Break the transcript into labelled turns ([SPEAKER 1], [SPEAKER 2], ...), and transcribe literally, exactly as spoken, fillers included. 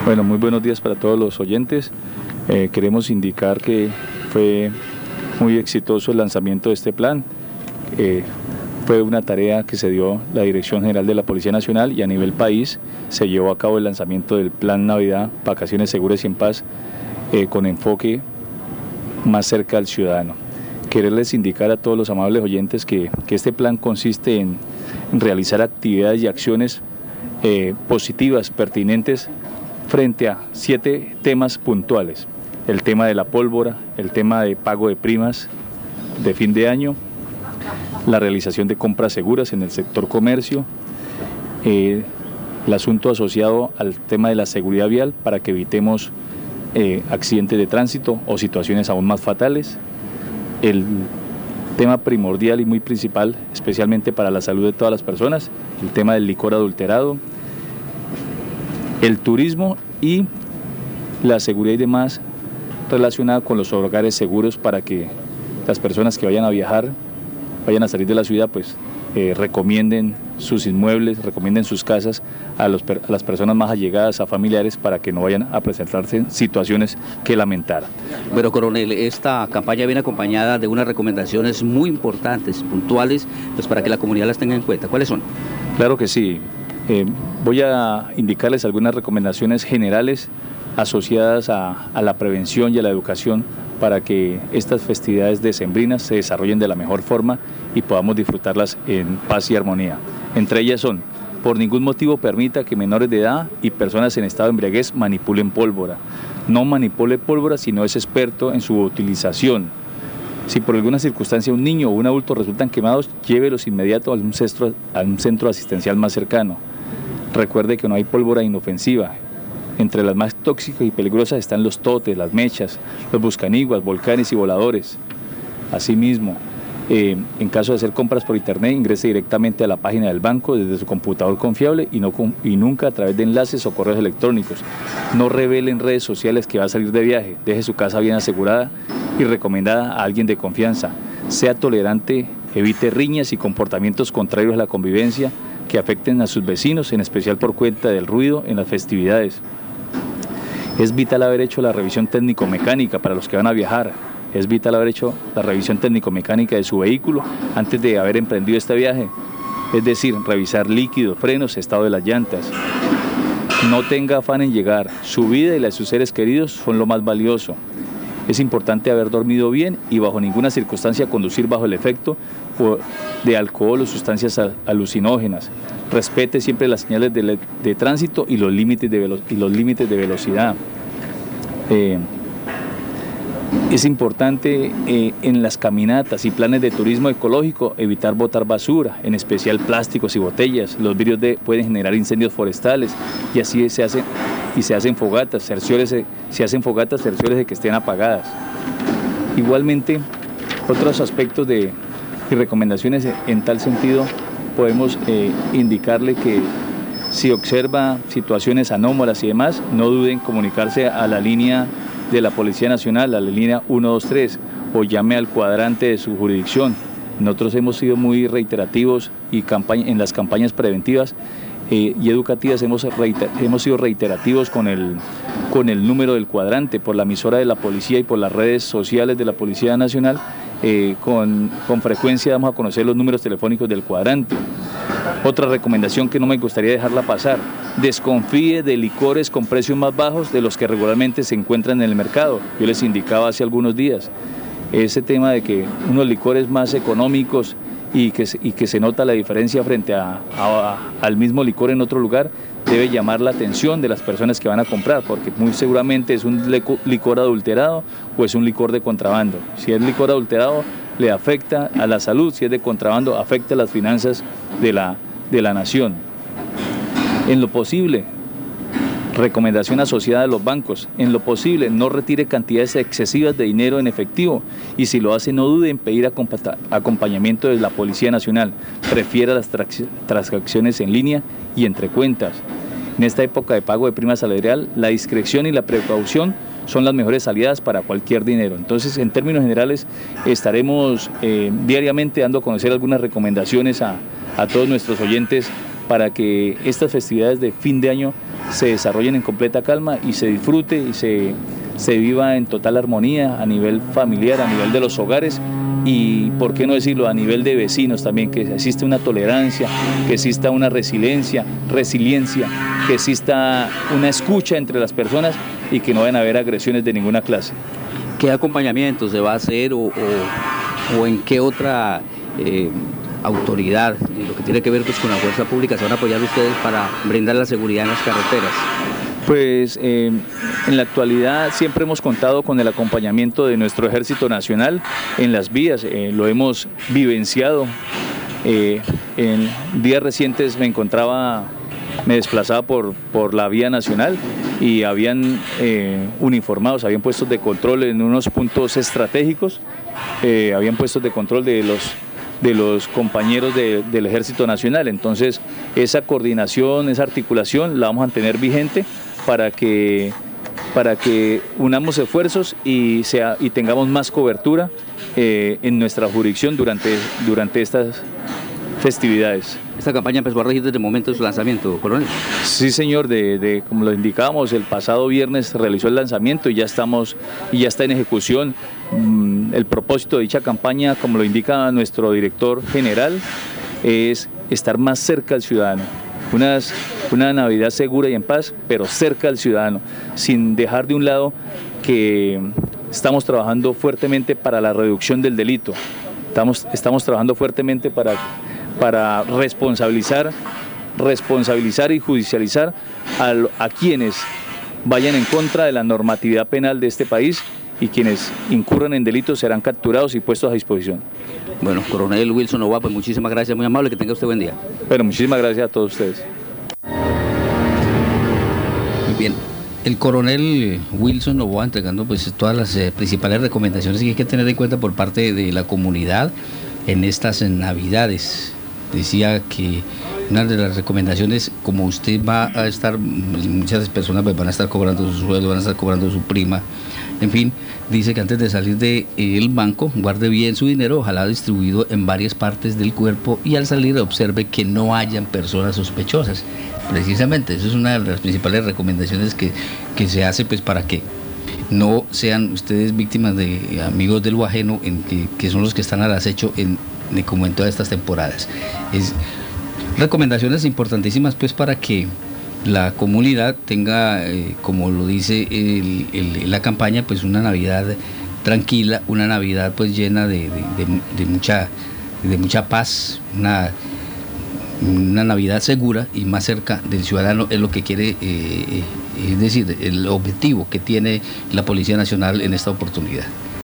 [SPEAKER 1] Bueno, muy buenos días para todos los oyentes. Eh, queremos indicar que fue muy exitoso el lanzamiento de este plan. Eh, fue una tarea que se dio la Dirección General de la Policía Nacional y a nivel país se llevó a cabo el lanzamiento del Plan Navidad, Vacaciones Seguras y en Paz, eh, con enfoque más cerca al ciudadano. Quererles indicar a todos los amables oyentes que, que este plan consiste en, en realizar actividades y acciones eh, positivas, pertinentes, frente a siete temas puntuales: el tema de la pólvora, el tema de pago de primas de fin de año, la realización de compras seguras en el sector comercio, eh, el asunto asociado al tema de la seguridad vial para que evitemos eh, accidentes de tránsito o situaciones aún más fatales, el tema primordial y muy principal, especialmente para la salud de todas las personas, el tema del licor adulterado, el turismo y la seguridad y demás relacionada con los hogares seguros para que las personas que vayan a viajar, vayan a salir de la ciudad, pues eh, recomienden sus inmuebles, recomienden sus casas a, los, a las personas más allegadas, a familiares, para que no vayan a presentarse situaciones que lamentar.
[SPEAKER 2] Bueno, coronel, esta campaña viene acompañada de unas recomendaciones muy importantes, puntuales, pues para que la comunidad las tenga en cuenta. ¿Cuáles son?
[SPEAKER 1] Claro que sí. Eh, voy a indicarles algunas recomendaciones generales asociadas a, a la prevención y a la educación para que estas festividades decembrinas se desarrollen de la mejor forma y podamos disfrutarlas en paz y armonía. Entre ellas son: por ningún motivo permita que menores de edad y personas en estado de embriaguez manipulen pólvora. No manipule pólvora si no es experto en su utilización. Si por alguna circunstancia un niño o un adulto resultan quemados, llévelos inmediato a un centro, a un centro asistencial más cercano. Recuerde que no hay pólvora inofensiva. Entre las más tóxicas y peligrosas están los totes, las mechas, los buscaniguas, volcanes y voladores. Asimismo, eh, en caso de hacer compras por internet, ingrese directamente a la página del banco desde su computador confiable y, no, y nunca a través de enlaces o correos electrónicos. No revele en redes sociales que va a salir de viaje. Deje su casa bien asegurada y recomendada a alguien de confianza. Sea tolerante, evite riñas y comportamientos contrarios a la convivencia que afecten a sus vecinos, en especial por cuenta del ruido en las festividades. Es vital haber hecho la revisión técnico-mecánica para los que van a viajar. Es vital haber hecho la revisión técnico-mecánica de su vehículo antes de haber emprendido este viaje. Es decir, revisar líquidos, frenos, estado de las llantas. No tenga afán en llegar. Su vida y la de sus seres queridos son lo más valioso. Es importante haber dormido bien y bajo ninguna circunstancia conducir bajo el efecto de alcohol o sustancias alucinógenas. Respete siempre las señales de, de tránsito y los límites de, velo, y los límites de velocidad. Eh, es importante eh, en las caminatas y planes de turismo ecológico evitar botar basura, en especial plásticos y botellas. Los vidrios de, pueden generar incendios forestales y así se hacen, y se hacen fogatas, cerciórese, se hacen fogatas, cerciórese de que estén apagadas. Igualmente, otros aspectos de y recomendaciones en tal sentido, podemos eh, indicarle que si observa situaciones anómalas y demás, no duden en comunicarse a la línea de la Policía Nacional, a la línea uno dos tres, o llame al cuadrante de su jurisdicción. Nosotros hemos sido muy reiterativos y campaña, en las campañas preventivas eh, y educativas hemos, reiter, hemos sido reiterativos con el, con el número del cuadrante, por la emisora de la policía y por las redes sociales de la Policía Nacional. Eh, con, con frecuencia damos a conocer los números telefónicos del cuadrante. Otra recomendación que no me gustaría dejarla pasar: desconfíe de licores con precios más bajos de los que regularmente se encuentran en el mercado. Yo les indicaba hace algunos días ese tema de que unos licores más económicos y que, y que se nota la diferencia frente a, a, a, al mismo licor en otro lugar, debe llamar la atención de las personas que van a comprar, porque muy seguramente es un licor adulterado o es un licor de contrabando. Si es licor adulterado, le afecta a la salud; si es de contrabando, afecta a las finanzas de la, de la nación. En lo posible, recomendación asociada a los bancos: en lo posible, no retire cantidades excesivas de dinero en efectivo, y si lo hace, no dude en pedir acompañamiento de la Policía Nacional. Prefiera las transacciones en línea y entre cuentas. En esta época de pago de prima salarial, la discreción y la precaución son las mejores aliadas para cualquier dinero. Entonces, en términos generales, estaremos eh, diariamente dando a conocer algunas recomendaciones a, a todos nuestros oyentes para que estas festividades de fin de año se desarrollen en completa calma y se disfrute y se, se viva en total armonía a nivel familiar, a nivel de los hogares y, por qué no decirlo, a nivel de vecinos también, que existe una tolerancia, que exista una resiliencia, resiliencia, que exista una escucha entre las personas y que no vayan a haber agresiones de ninguna clase.
[SPEAKER 2] ¿Qué acompañamiento se va a hacer o, o, o en qué otra eh, autoridad, en lo que tiene que ver pues, con la fuerza pública, se van a apoyar ustedes para brindar la seguridad en las carreteras?
[SPEAKER 1] Pues eh, en la actualidad siempre hemos contado con el acompañamiento de nuestro Ejército Nacional en las vías, eh, lo hemos vivenciado. Eh, en días recientes me encontraba, me desplazaba por, por la vía nacional y habían eh, uniformados, habían puestos de control en unos puntos estratégicos, eh, habían puestos de control de los de los compañeros de, del Ejército Nacional. Entonces esa coordinación, esa articulación la vamos a tener vigente para que, para que unamos esfuerzos y, sea, y tengamos más cobertura eh, en nuestra jurisdicción durante, durante estas festividades.
[SPEAKER 2] ¿Esta campaña empezó a regir desde el momento de su lanzamiento, coronel?
[SPEAKER 1] Sí, señor, de, de, como lo indicábamos, el pasado viernes se realizó el lanzamiento y ya, estamos, y ya está en ejecución. El propósito de dicha campaña, como lo indica nuestro director general, es estar más cerca al ciudadano. Unas, una Navidad segura y en paz, pero cerca al ciudadano, sin dejar de un lado que estamos trabajando fuertemente para la reducción del delito. Estamos, estamos trabajando fuertemente para, para responsabilizar, responsabilizar y judicializar a, a quienes vayan en contra de la normatividad penal de este país, y quienes incurran en delitos serán capturados y puestos a disposición.
[SPEAKER 2] Bueno, coronel Wilson Novoa, pues muchísimas gracias, muy amable, que tenga usted buen día.
[SPEAKER 1] Bueno, muchísimas gracias a todos ustedes.
[SPEAKER 2] Muy bien, el coronel Wilson Novoa entregando pues todas las eh, principales recomendaciones que hay que tener en cuenta por parte de la comunidad en estas Navidades. Decía que una de las recomendaciones, como usted va a estar, muchas personas pues, van a estar cobrando su sueldo, van a estar cobrando su prima, en fin, dice que antes de salir del de banco, guarde bien su dinero, ojalá distribuido en varias partes del cuerpo y al salir observe que no hayan personas sospechosas. Precisamente, eso es una de las principales recomendaciones que, que se hace pues para que no sean ustedes víctimas de amigos del lo ajeno, en que, que son los que están al acecho en, en, como en todas estas temporadas. Es recomendaciones importantísimas pues para que la comunidad tenga, eh, como lo dice el, el, la campaña, pues una Navidad tranquila, una Navidad pues llena de, de, de, de, mucha, de mucha paz, una, una Navidad segura y más cerca del ciudadano, es lo que quiere, eh, es decir, el objetivo que tiene la Policía Nacional en esta oportunidad.